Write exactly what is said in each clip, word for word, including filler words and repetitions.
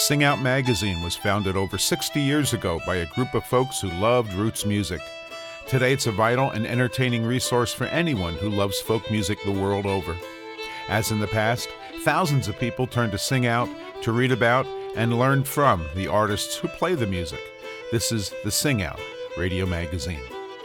Sing Out magazine was founded over sixty years ago by a group of folks who loved roots music. Today it's a vital and entertaining resource for anyone who loves folk music the world over. As in the past, thousands of people turn to Sing Out to read about and learn from the artists who play the music. This is the Sing Out Radio Magazine.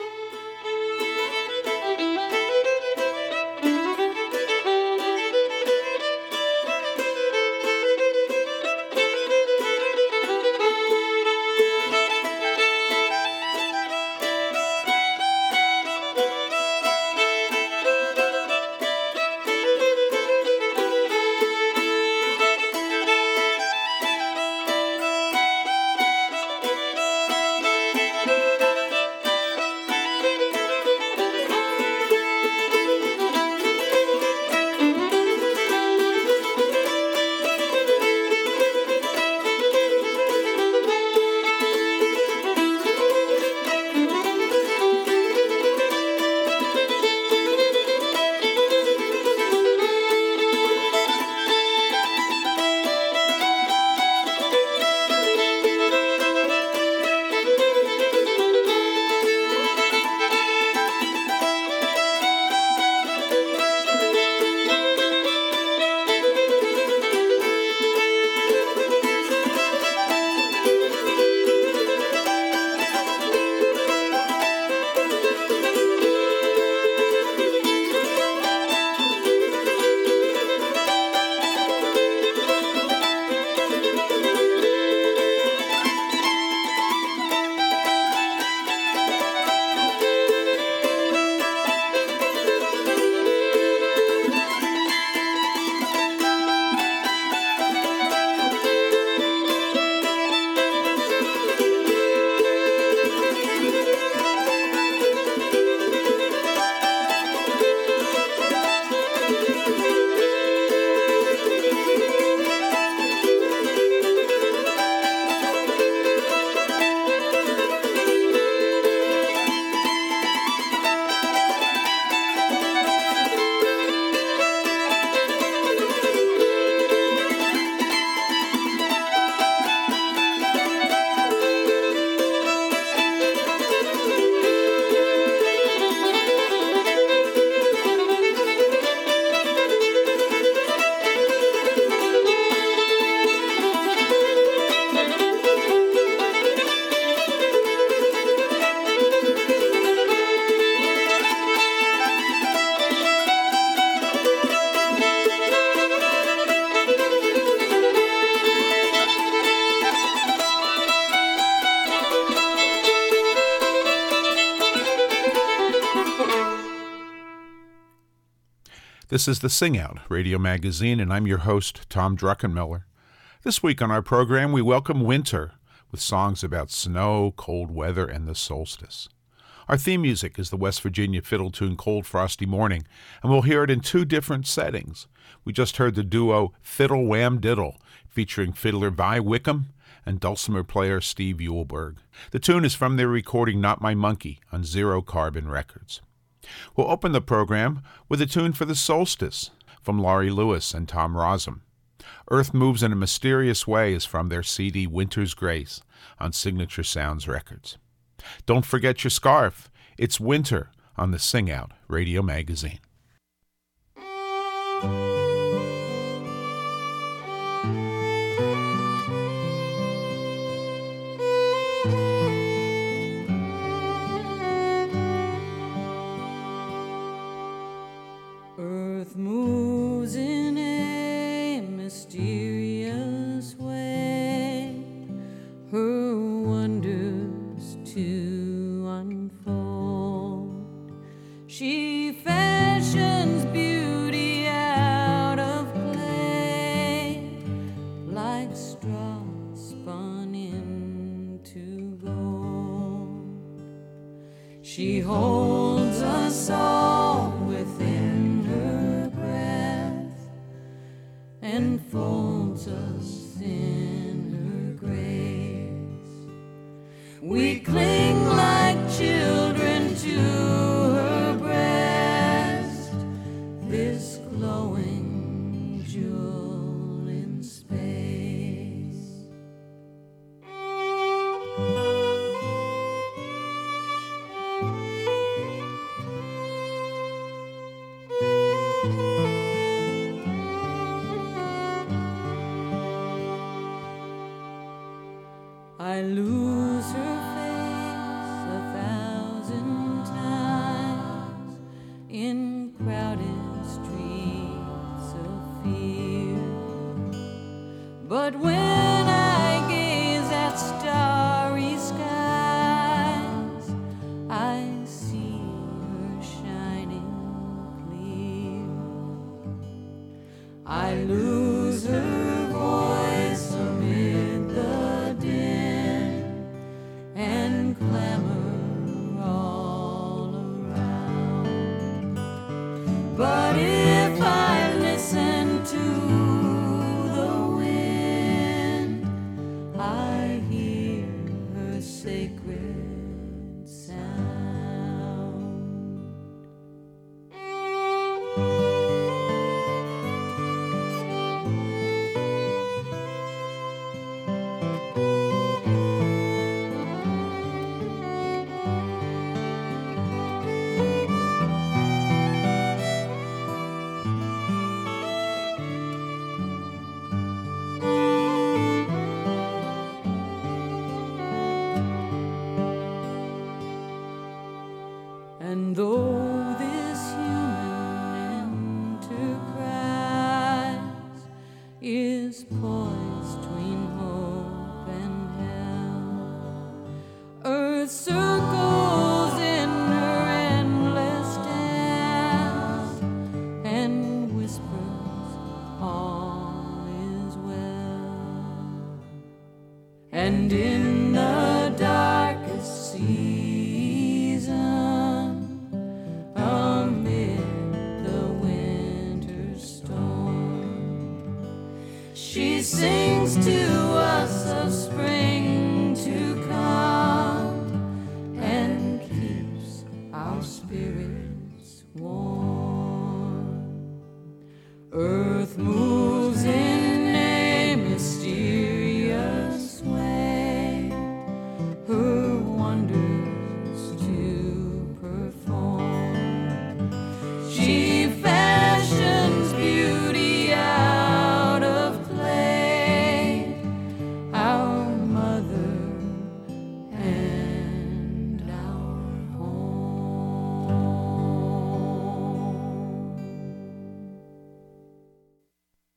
This is the Sing Out Radio Magazine, and I'm your host, Tom Druckenmiller. This week on our program, we welcome winter with songs about snow, cold weather, and the solstice. Our theme music is the West Virginia fiddle tune Cold Frosty Morning, and we'll hear it in two different settings. We just heard the duo Fiddle Wham Diddle, featuring fiddler Vi Wickham and dulcimer player Steve Eulberg. The tune is from their recording Not My Monkey on Zero Carbon Records. We'll open the program with a tune for the solstice from Laurie Lewis and Tom Rossum. Earth Moves in a Mysterious Way is from their C D Winter's Grace on Signature Sounds Records. Don't forget your scarf. It's winter on the Sing Out Radio Magazine. Earth moves in a mysterious way, her wonders to unfold. She fashions beauty out of clay, like straw spun into gold. She holds us all within her breath and folds us in her grace. We cling like children to her breast in crowded streets of fear. But when I gaze at starry skies, I see her shining clear. I lose her voice amid the din and clamor all around. But if I listen to the wind, I hear her sacred sound. And though this human enterprise is poised between hope and hell, earth circles in her endless dance and whispers all is well. And in the darkest season, amid the winter storm, she sings to us of spring to come and keeps our spirits warm. Earth moves in a mysterious way, her wonders to perform. She fashions beauty out of clay, our mother and our home.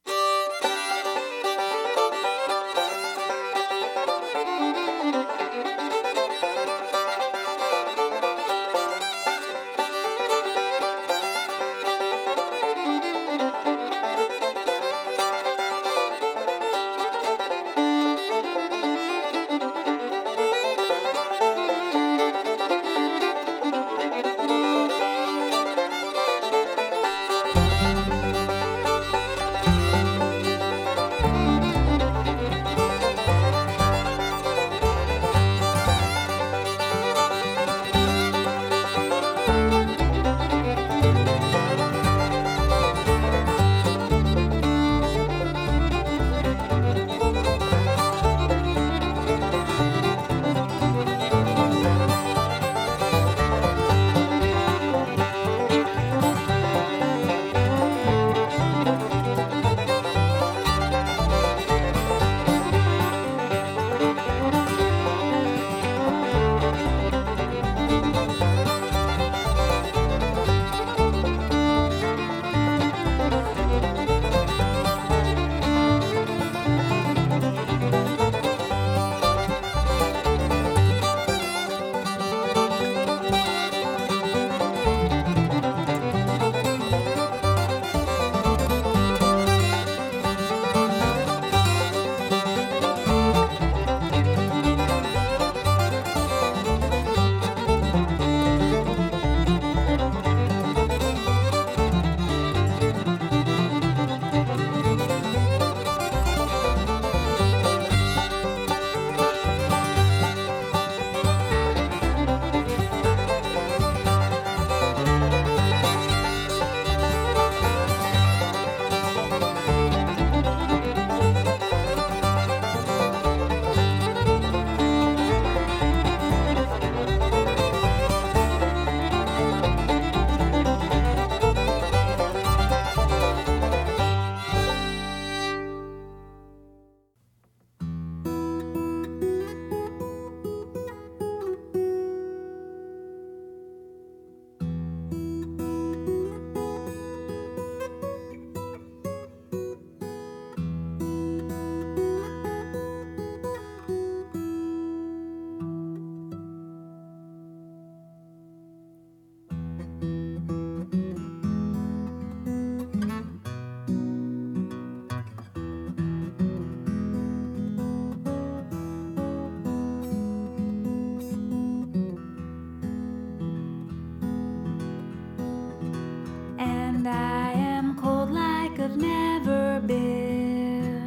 And I am cold like I've never been.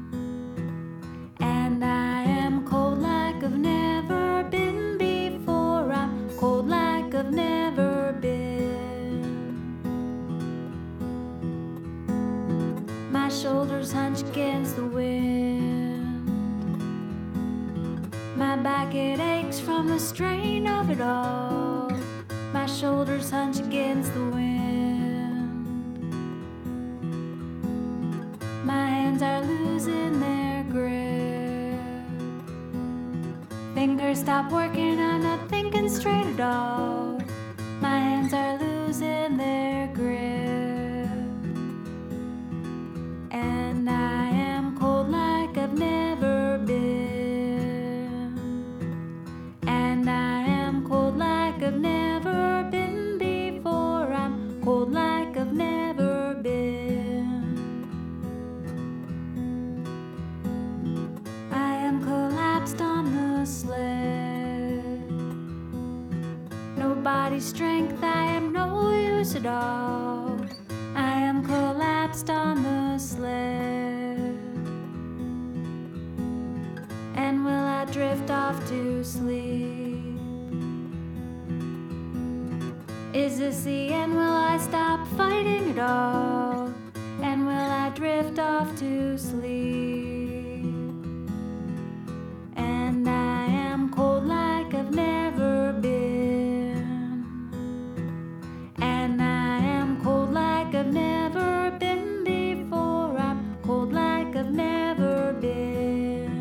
And I am cold like I've never been before. I'm cold like I've never been. My shoulders hunch against the wind. My back, it aches from the strain of it all. My shoulders hunch against the wind. My hands are losing their grip. Fingers stop working, I'm not thinking straight at all. My hands are losing their grip. And I am cold like I've never been. And I am cold like I've never been before. I'm cold like I've never been. I am collapsed on the sled. No body strength, I am no use at all. I am collapsed on the sled. And will I drift off to sleep? Is this the end? Will I stop fighting at all? And will I drift off to sleep? And I am cold like I've never been. And I am cold like I've never been before. I'm cold like I've never been.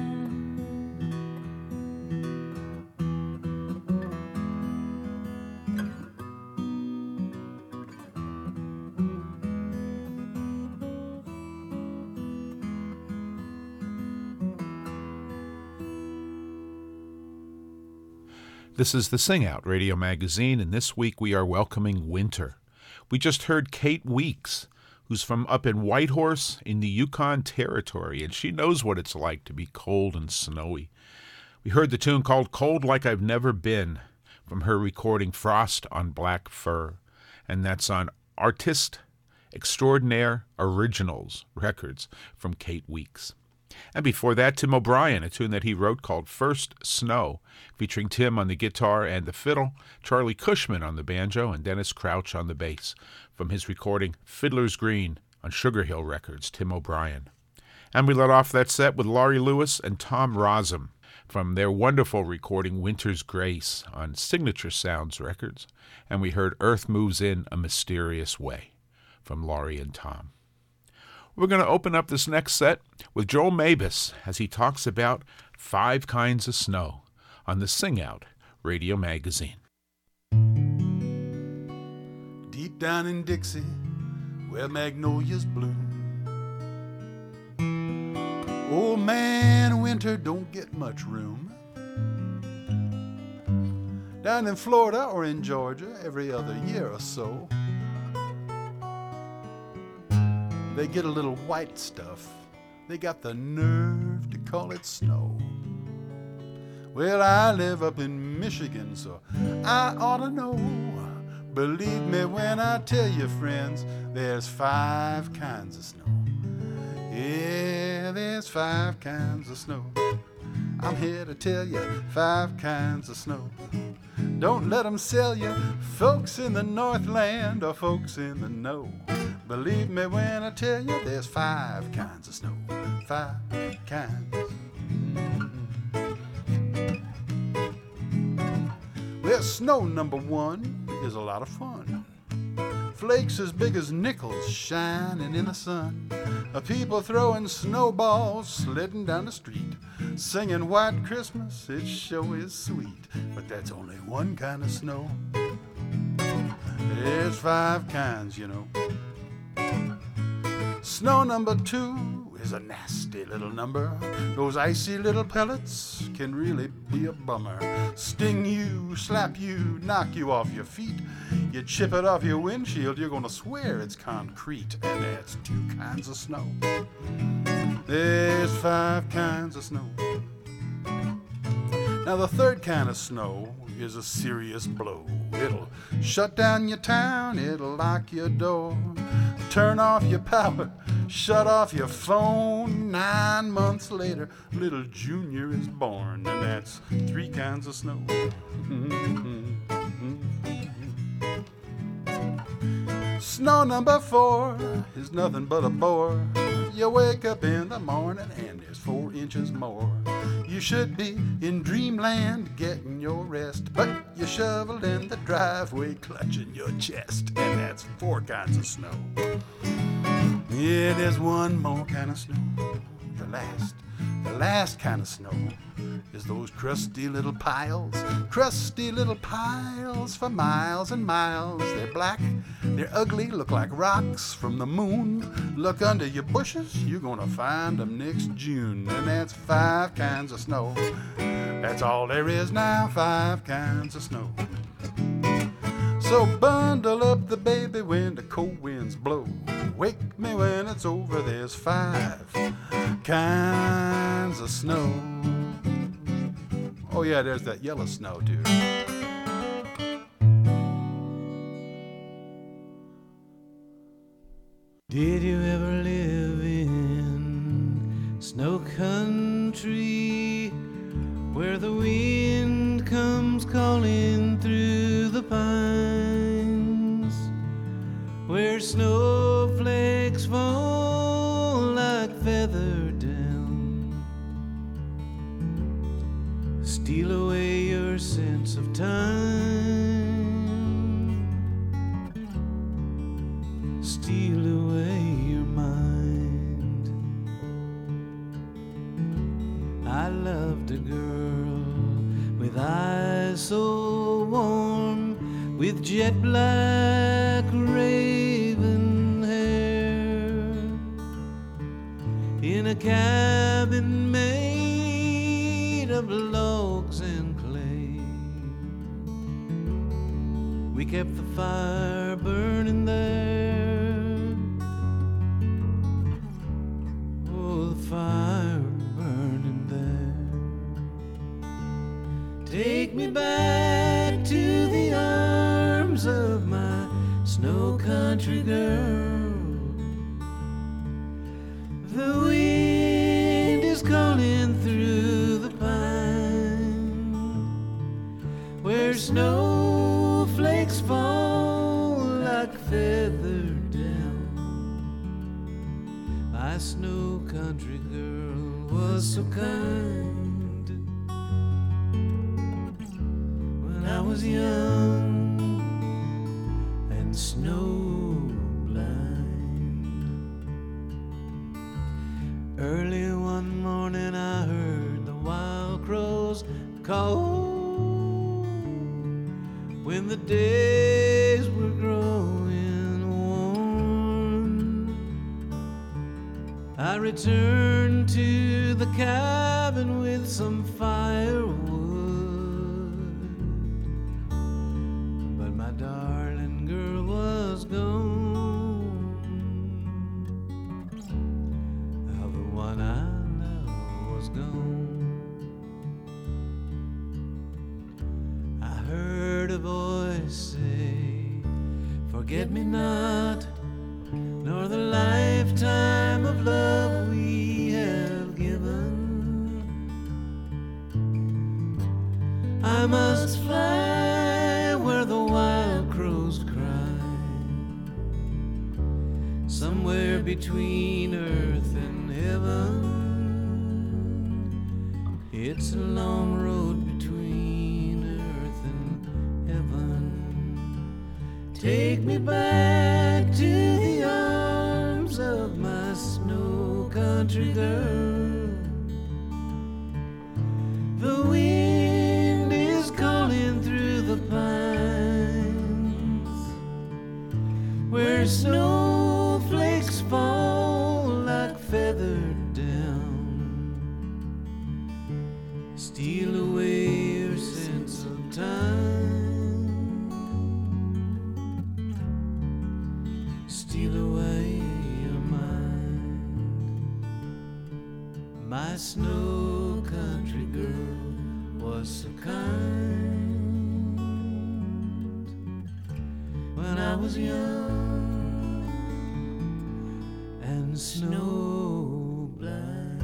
This is the Sing Out Radio Magazine, and this week we are welcoming winter. We just heard Kate Weeks, who's from up in Whitehorse in the Yukon Territory, and she knows what it's like to be cold and snowy. We heard the tune called Cold Like I've Never Been from her recording Frost on Black Fur, and that's on Artiste Extraordinaire Originals Records from Kate Weeks. And before that, Tim O'Brien, a tune that he wrote called First Snow, featuring Tim on the guitar and the fiddle, Charlie Cushman on the banjo, and Dennis Crouch on the bass, from his recording Fiddler's Green on Sugar Hill Records, Tim O'Brien. And we let off that set with Laurie Lewis and Tom Rossum from their wonderful recording Winter's Grace on Signature Sounds Records, and we heard Earth Moves In a Mysterious Way from Laurie and Tom. We're going to open up this next set with Joel Mabus as he talks about five kinds of snow on the Sing Out Radio Magazine. Deep down in Dixie, where magnolias bloom, old man winter don't get much room. Down in Florida or in Georgia, every other year or so, they get a little white stuff. They got the nerve to call it snow. Well, I live up in Michigan, so I ought to know. Believe me when I tell you, friends, there's five kinds of snow. Yeah, there's five kinds of snow. I'm here to tell you five kinds of snow. Don't let them sell you, folks in the Northland or folks in the know. Believe me when I tell you there's five kinds of snow. Five kinds. Mm-hmm. Well, snow number one is a lot of fun. Flakes as big as nickels shining in the sun. People throwing snowballs, sliding down the street, singing White Christmas, it sure is sweet. But that's only one kind of snow. There's five kinds, you know. Snow number two is a nasty little number. Those icy little pellets can really be a bummer. Sting you, slap you, knock you off your feet. You chip it off your windshield, you're gonna swear it's concrete. And that's two kinds of snow. There's five kinds of snow. Now the third kind of snow is a serious blow. It'll shut down your town, it'll lock your door, turn off your power, shut off your phone. Nine months later, little Junior is born, and that's three kinds of snow. Snow number four is nothing but a bore. You wake up in the morning and there's four inches more. You should be in dreamland getting your rest, but you shoveled in the driveway clutching your chest, and that's four kinds of snow. Yeah, there's one more kind of snow. The last, the last kind of snow is those crusty little piles, crusty little piles for miles and miles. They're black, they're ugly, look like rocks from the moon. Look under your bushes, you're gonna find them next June. And that's five kinds of snow. That's all there is now, five kinds of snow. So bundle up the baby when the cold winds blow. Wake me when it's over, there's five kinds of snow. Oh yeah, there's that yellow snow too. Did you ever live in snow country, where the wind comes calling through the pines, where snowflakes fall like feather down, steal away your sense of time, steal away your mind? I loved a girl with eyes so warm, with jet black raven hair, in a cabin made of logs and clay. We kept the fire burning there. Oh, the fire burning there. Take me back to the arms of my snow country girl. The wind is calling through the pine, where snowflakes fall like feather down. My snow country girl was so kind when I was young and snow blind. Early one morning I heard the wild crows call, when the days were growing warm. I returned to the cabin with some firewood, but my darling girl was gone. How the one I loved was gone. I heard a voice say, forget me not, nor the lifetime of love we have given. I must fly where the wild crows cry, somewhere between earth and heaven. It's a long road between earth and heaven. Take me back to the arms of my snow country girl. The wind is calling through the pines, where snowflakes fall like feathered down. Steal away your sense of time, steal away your mind. My snow country girl was so kind. was young and snow blind.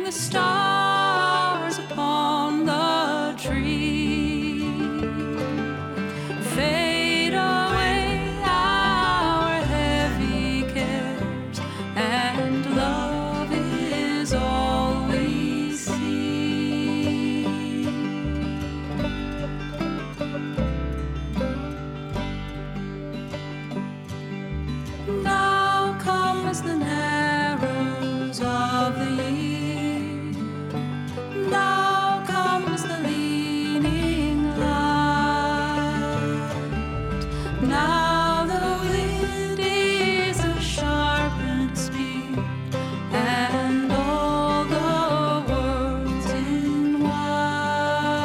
the stars upon the tree. Fade away our heavy cares, and love is all we see. Now comes the narrows of the year. Now comes the leaning light. Now the wind is a sharpened spear, and all the world's in white.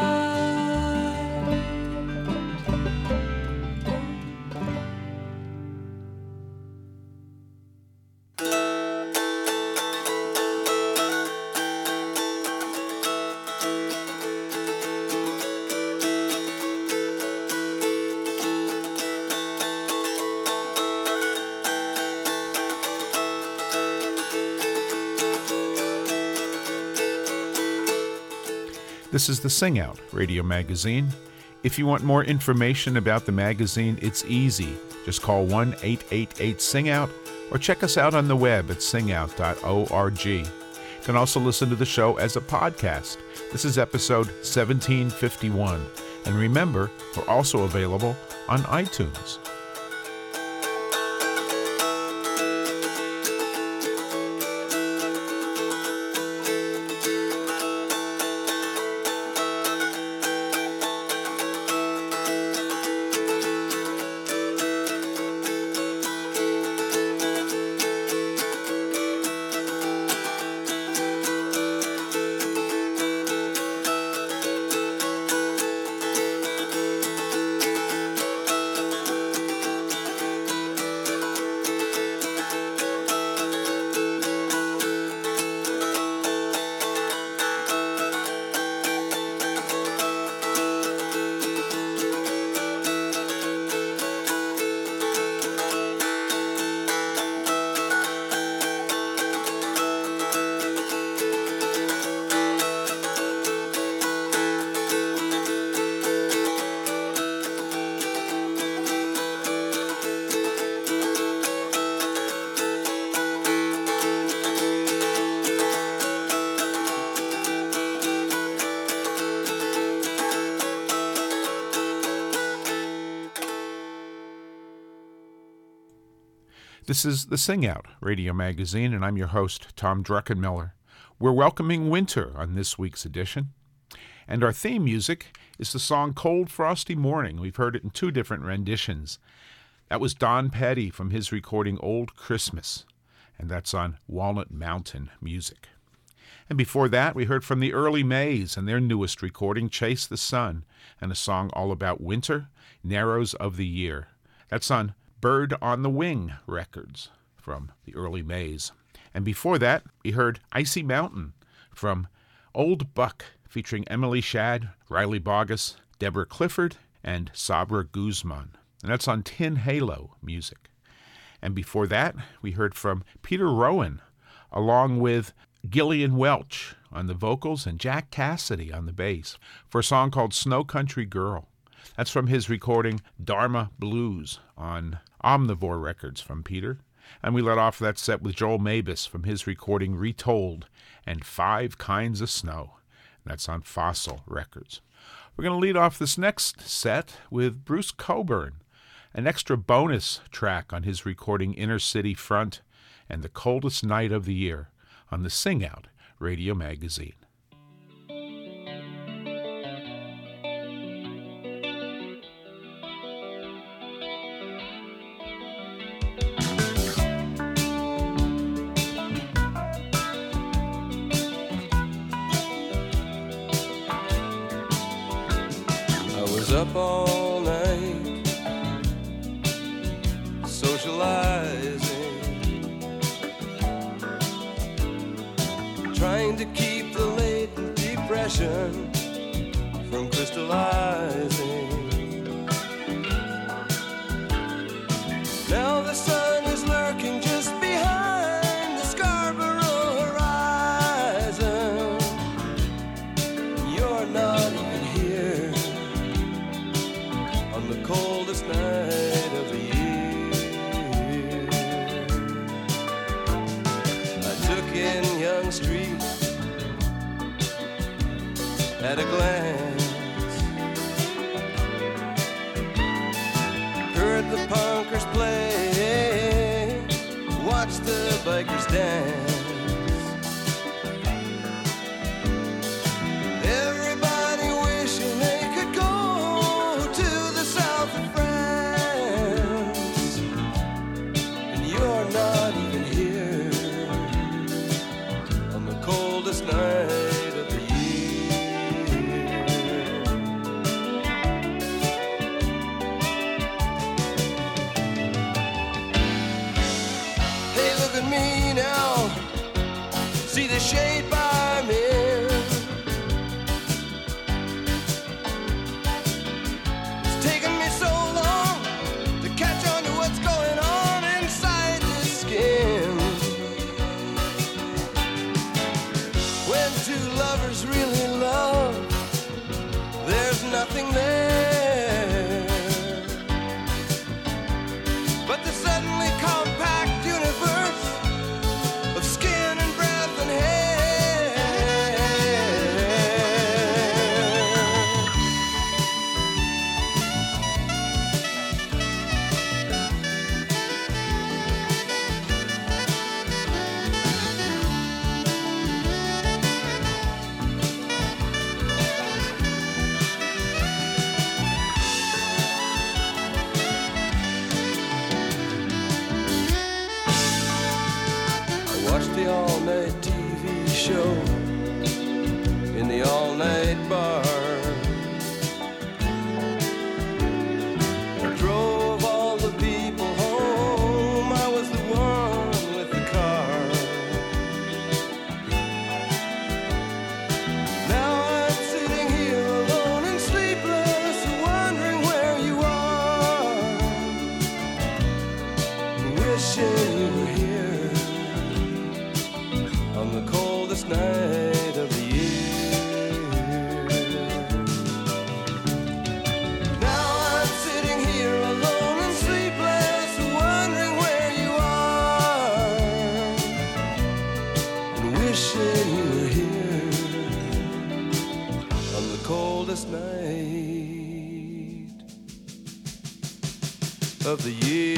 This is the Sing Out radio magazine. If you want more information about the magazine, it's easy. Just call one eight eight eight sing out or check us out on the web at sing out dot org. You can also listen to the show as a podcast. This is episode seventeen fifty-one. And remember, we're also available on iTunes. This is the Sing Out radio magazine, and I'm your host, Tom Druckenmiller. We're welcoming winter on this week's edition, and our theme music is the song Cold Frosty Morning. We've heard it in two different renditions. That was Don Petty from his recording Old Christmas, and that's on Walnut Mountain Music. And before that, we heard from the Early Mays and their newest recording, Chase the Sun, and a song all about winter, Narrows of the Year. That's on Bird on the Wing Records from the Early Mays. And before that, we heard Icy Mountain from Old Buck, featuring Emily Shadd, Riley Bogus, Deborah Clifford, and Sabra Guzman. And that's on Tin Halo Music. And before that, we heard from Peter Rowan, along with Gillian Welch on the vocals and Jack Cassidy on the bass, for a song called Snow Country Girl. That's from his recording Dharma Blues on Omnivore Records from Peter. And we let off that set with Joel Mabus from his recording Retold and Five Kinds of Snow. That's on Fossil Records. We're going to lead off this next set with Bruce Cockburn, an extra bonus track on his recording Inner City Front and The Coldest Night of the Year on the Sing Out radio magazine. Up all night socializing, trying to keep the latent depression from crystallizing. Now the sun is lurking just behind the Scarborough horizon. at a glance. Heard the punkers play, watched the bikers dance. Everybody wishing they could go to the south of France, and you're not even here on the coldest night of the year. Hey, look at me now, see the shade by me. It's taken me so long to catch on to what's going on inside this skin. When two lovers really love, there's nothing there but the suddenly compact universe of skin and breath and hair. I watched the all-night T V show in the all-night bar. I drove all the people home. I was the one with the car. Now I'm sitting here alone and sleepless, wondering where you are, wishing you were here on the coldest night of the year. Now I'm sitting here alone and sleepless, wondering where you are, and wishing you were here on the coldest night of the year.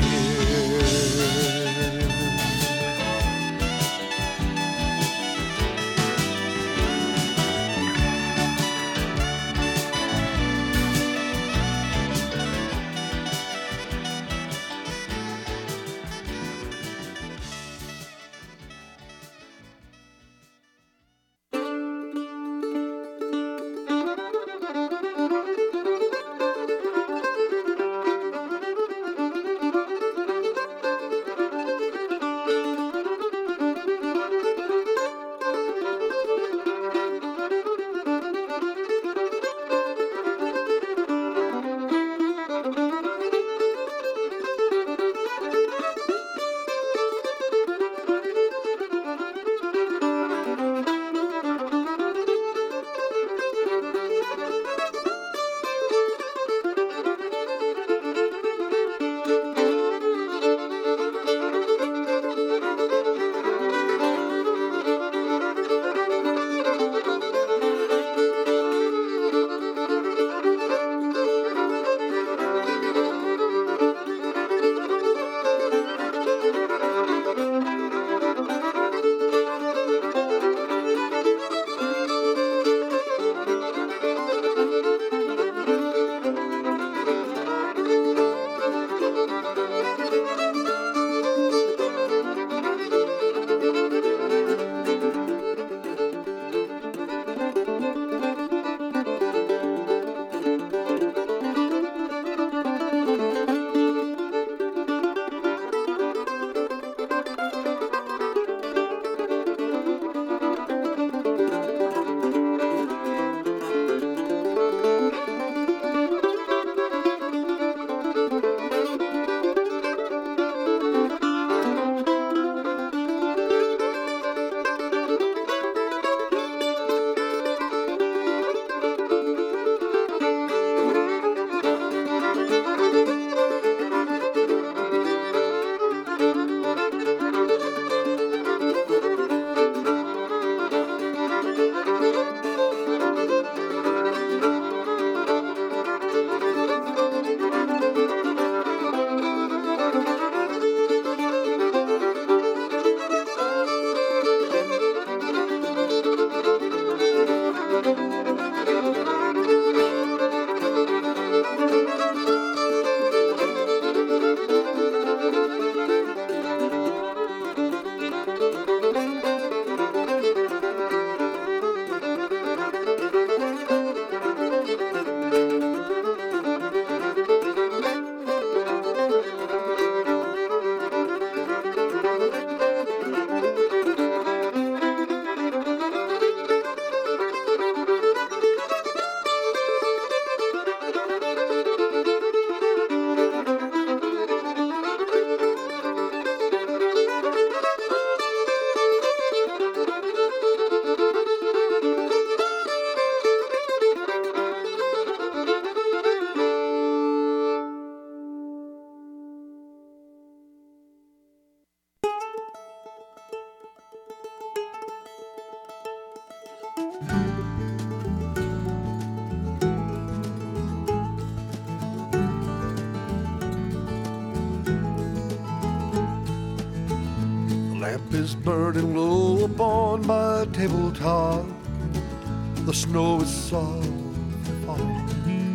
is burning low upon my tabletop. The snow is softly falling.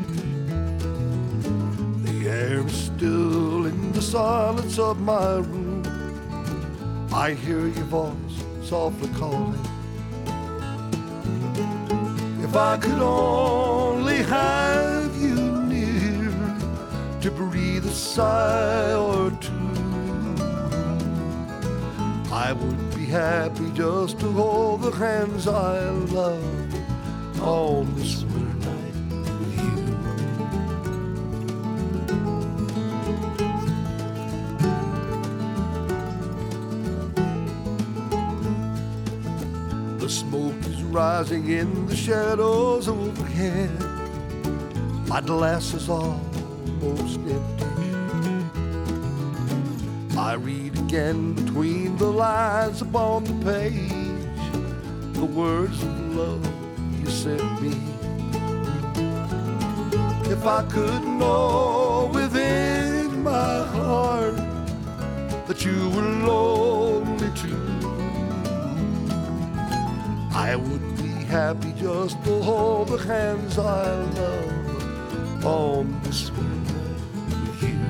The air is still in the silence of my room. I hear your voice softly calling. If I could only have you near to breathe a sigh or two, I would be happy just to hold the hands I love on this winter night with you. The smoke is rising in the shadows overhead. My glass is almost empty. I read again between the lines upon the page the words of love you sent me. If I could know within my heart that you were lonely too, I would be happy just to hold the hands I love on this winter night with you.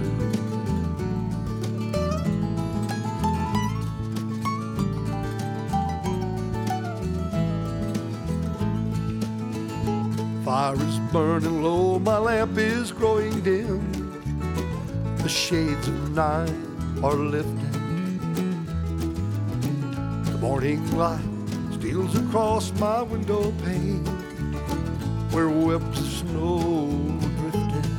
Fire is burning low, my lamp is growing dim. The shades of night are lifting. The morning light steals across my window pane where webs of snow are drifting.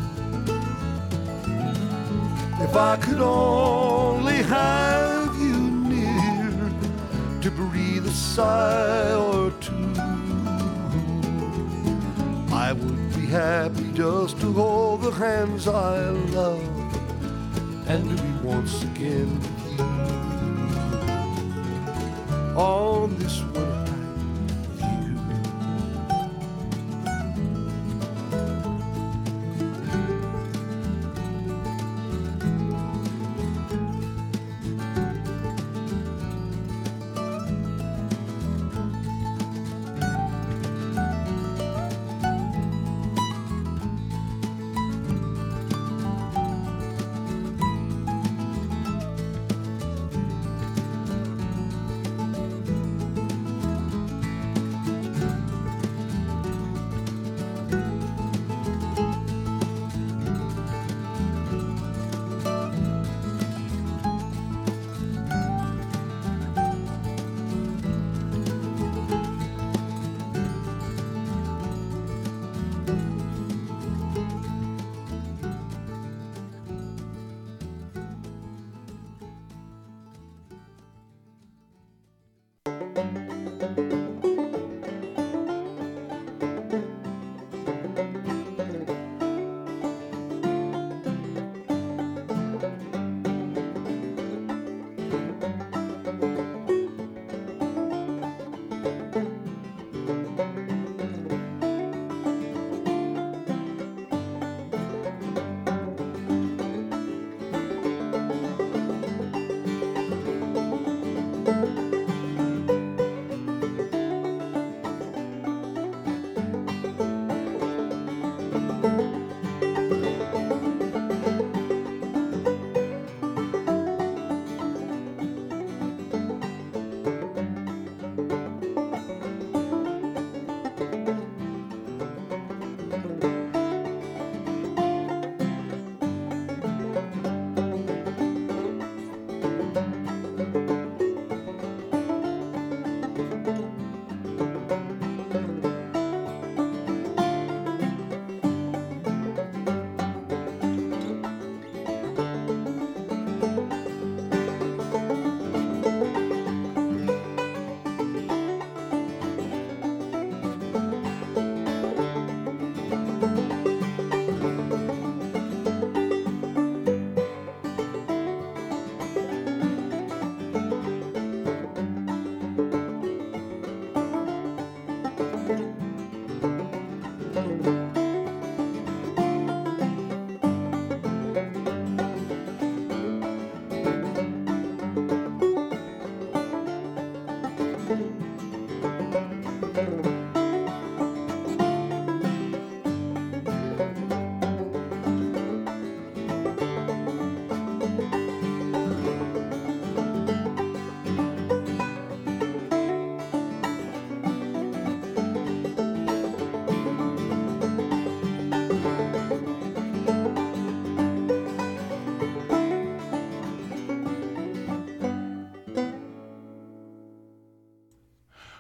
If I could only have you near to breathe a sigh or two, I would be happy just to hold the hands I love and to be once again with you on this winter night with you.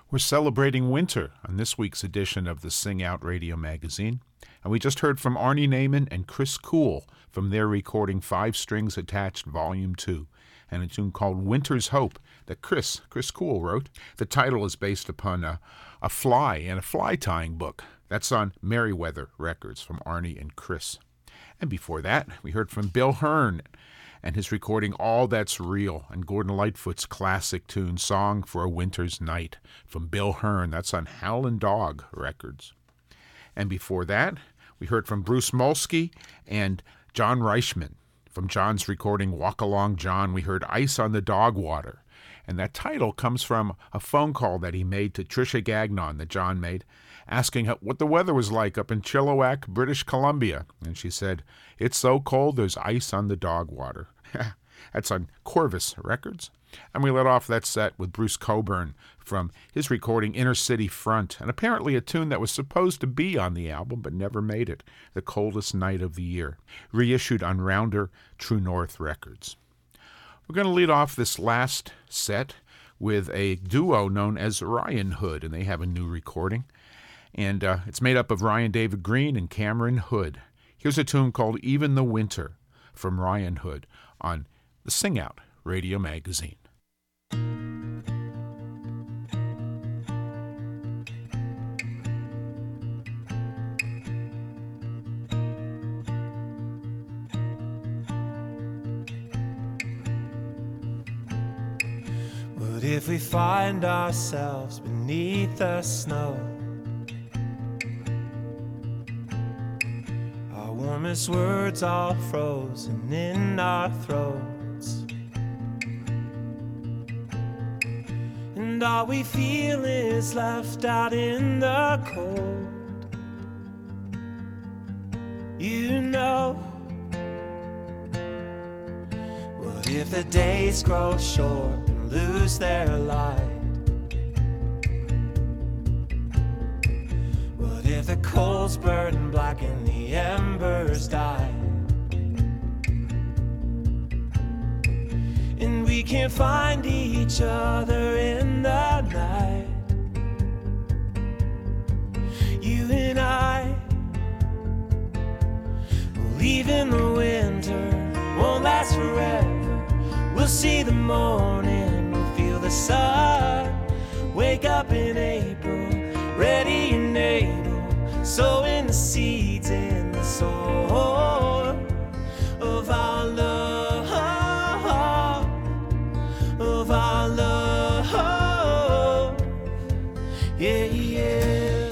We're celebrating winter on this week's edition of the Sing Out Radio Magazine, and we just heard from Arnie Naiman and Chris Kuhl from their recording Five Strings Attached Volume two, and a tune called Winter's Hope that Chris, Chris Kuhl wrote. The title is based upon a, a fly in a fly tying book. That's on Merriweather Records from Arnie and Chris. And before that, we heard from Bill Hearn and his recording All That's Real, and Gordon Lightfoot's classic tune, Song for a Winter's Night, from Bill Hearn. That's on Howlin' Dog Records. And before that, we heard from Bruce Molsky and John Reichman. From John's recording Walk Along John, we heard Ice on the Dog Water. And that title comes from a phone call that he made to Trisha Gagnon that John made, asking her what the weather was like up in Chilliwack, British Columbia. And she said, "It's so cold, there's ice on the dog water." That's on Corvus Records. And we let off that set with Bruce Coburn from his recording Inner City Front, and apparently a tune that was supposed to be on the album but never made it, The Coldest Night of the Year, reissued on Rounder True North Records. We're going to lead off this last set with a duo known as Ryan Hood, and they have a new recording. And uh, it's made up of Ryan David Green and Cameron Hood. Here's a tune called Even the Winter from Ryan Hood on the Sing Out Radio Magazine. What if we find ourselves beneath the snow? Our warmest words all frozen in our throats, and all we feel is left out in the cold. You know, what if the days grow short and lose their light? What if the coals burn black and the embers die? And we can't find each other in the night. You and I, leaving the winter, won't last forever. We'll see the morning, we'll feel the sun. Wake up in April, ready and able, sowing the seeds in the soil of our love, of our love, yeah, yeah.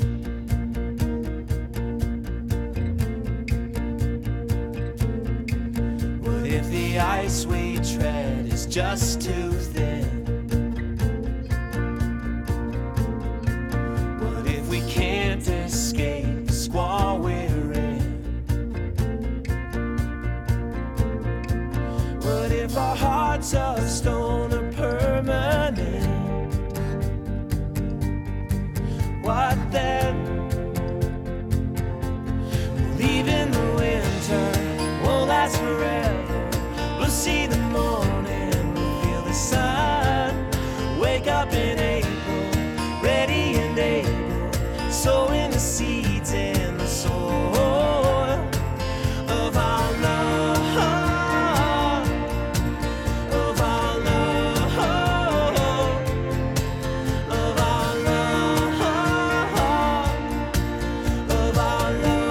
What if the ice we tread is just too thin? What if we can't escape the squall we're in? What if our hearts of stone are permanent? What then? Leaving the winter, won't last forever. We'll see the morning, we'll feel the sun. Wake up in April, ready and able, sowing the seeds in the soil of our love, of our love, of our love, of our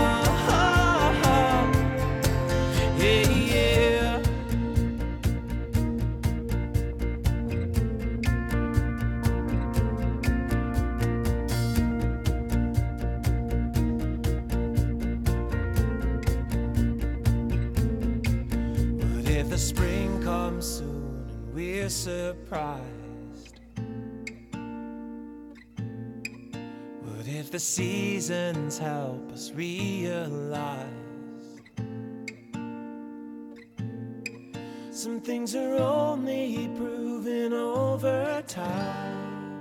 love, yeah, yeah. What if the spring comes soon and we're surprised? What if the seasons help us realize some things are only proven over time?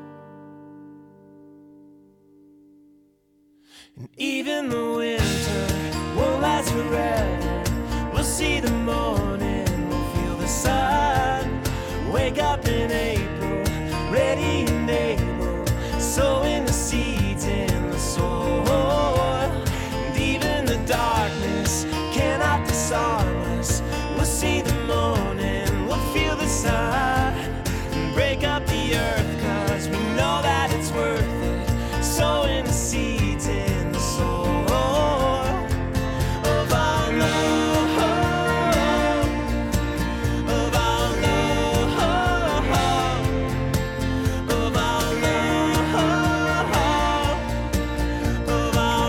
And even the winter won't last forever. We'll see the morning, we'll feel the sun. Wake up in April, ready and able, the seeds in the soil of our love, of our love, of our love, of our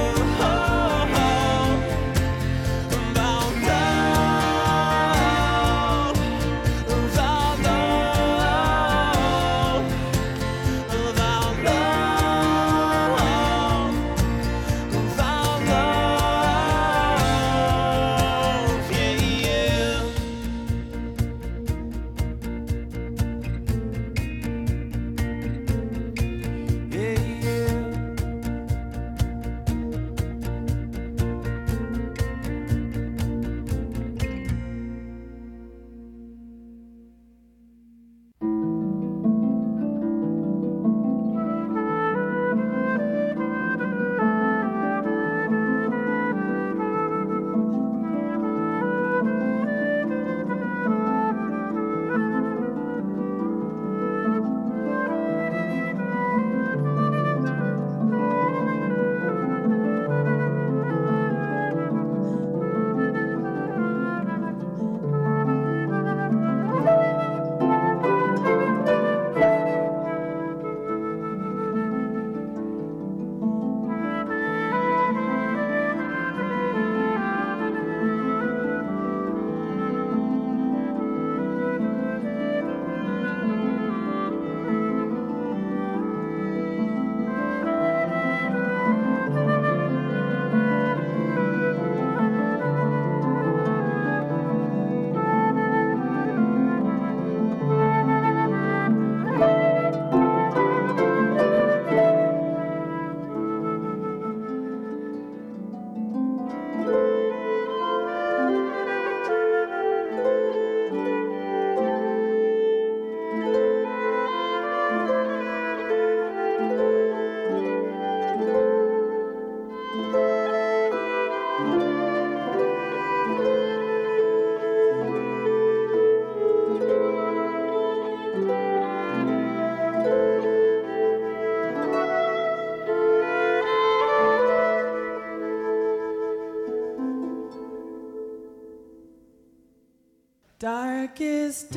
Darkest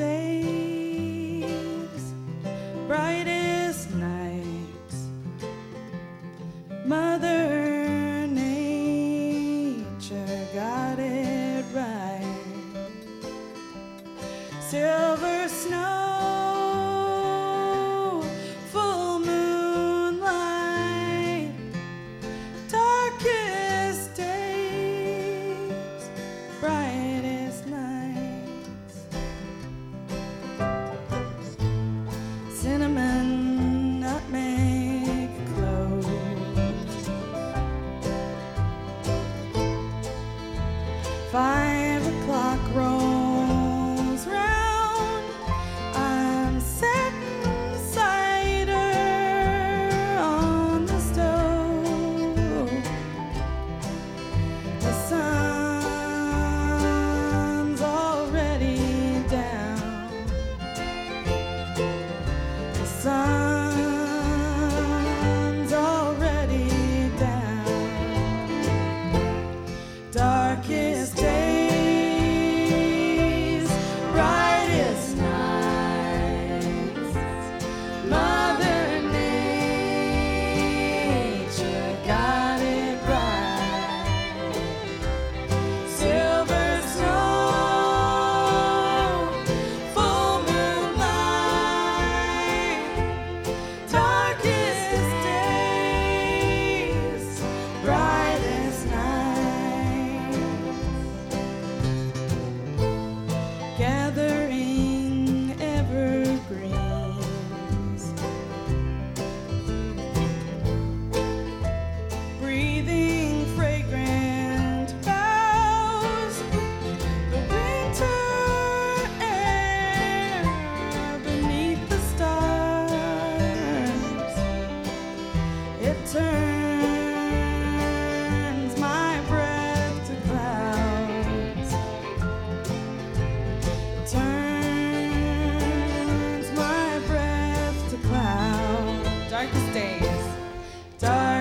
days, brightest nights, Mother Nature got it right. Silver snow, full moonlight, darkest days, brightest nights. Cinnamon, nutmeg, cloves. Five o'clock rolls round. I'm setting cider on the stove. The sun's already down. The sun's already down. Darkest days, brightest nights, Mother Nature got it right. Silver snow, full moonlight, darkest days, brightest nights. Gathering evergreens, breathing fragrant boughs, the winter air beneath the stars. It turns my breath to clouds. Turns my breath to cloud. Darkest days, dark.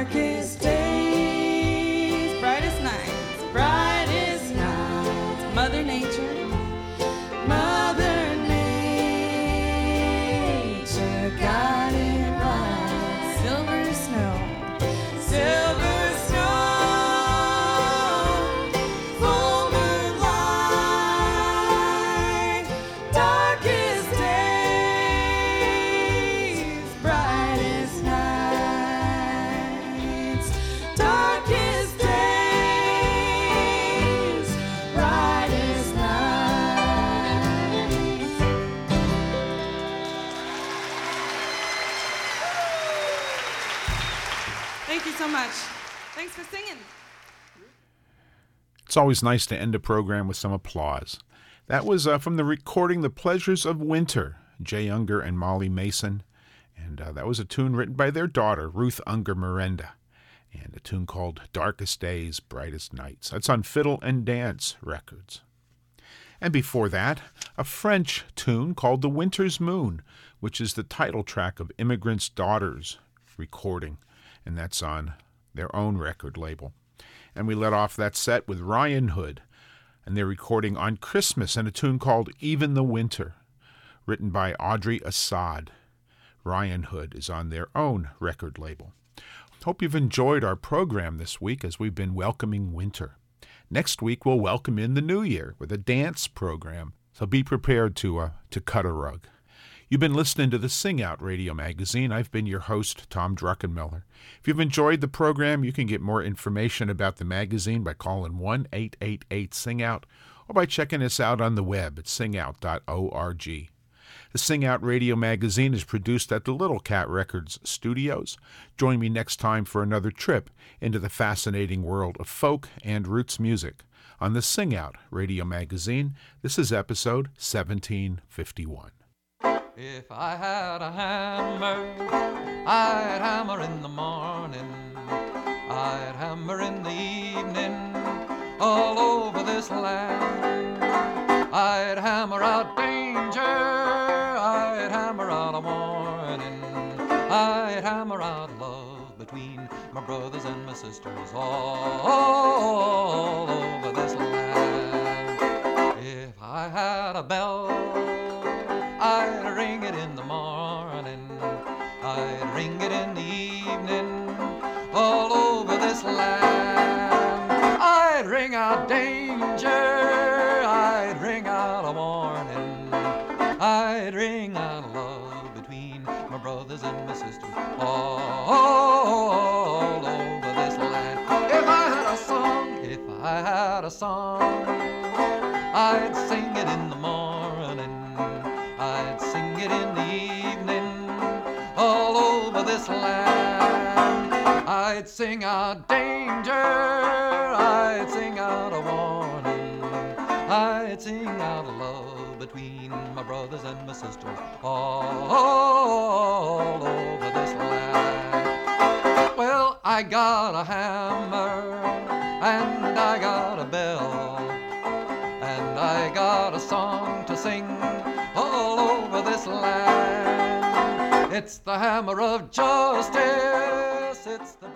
Thank you so much. Thanks for singing. It's always nice to end a program with some applause. That was uh, from the recording The Pleasures of Winter, Jay Unger and Molly Mason. And uh, that was a tune written by their daughter, Ruth Unger Miranda, and a tune called Darkest Days, Brightest Nights. That's on Fiddle and Dance Records. And before that, a French tune called The Winter's Moon, which is the title track of Immigrant's Daughters recording, and that's on their own record label. And we let off that set with Ryan Hood, and they're recording On Christmas and a tune called Even the Winter, written by Audrey Assad. Ryan Hood is on their own record label. Hope you've enjoyed our program this week as we've been welcoming winter. Next week we'll welcome in the new year with a dance program, so be prepared to uh, to cut a rug. You've been listening to the Sing Out Radio Magazine. I've been your host, Tom Druckenmiller. If you've enjoyed the program, you can get more information about the magazine by calling one eight eight eight sing out or by checking us out on the web at sing out dot org. The Sing Out Radio Magazine is produced at the Little Cat Records studios. Join me next time for another trip into the fascinating world of folk and roots music on the Sing Out Radio Magazine. This is episode seventeen fifty-one. If I had a hammer, I'd hammer in the morning, I'd hammer in the evening, all over this land. I'd hammer out danger, I'd hammer out a warning, I'd hammer out love between my brothers and my sisters all, all over this land. If I had a bell, I'd ring it in the morning, I'd ring it in the evening, all over this land. I'd ring out danger, I'd ring out a warning, I'd ring out love between my brothers and my sisters, all, all over this land. If I had a song, if I had a song, I'd sing it in the morning, I'd sing it in the evening, all over this land. I'd sing out danger, I'd sing out a warning, I'd sing out love between my brothers and my sisters, all, all over this land. Well, I got a hammer, and I got a bell, and I got a song to sing all over this land. It's the hammer of justice, it's the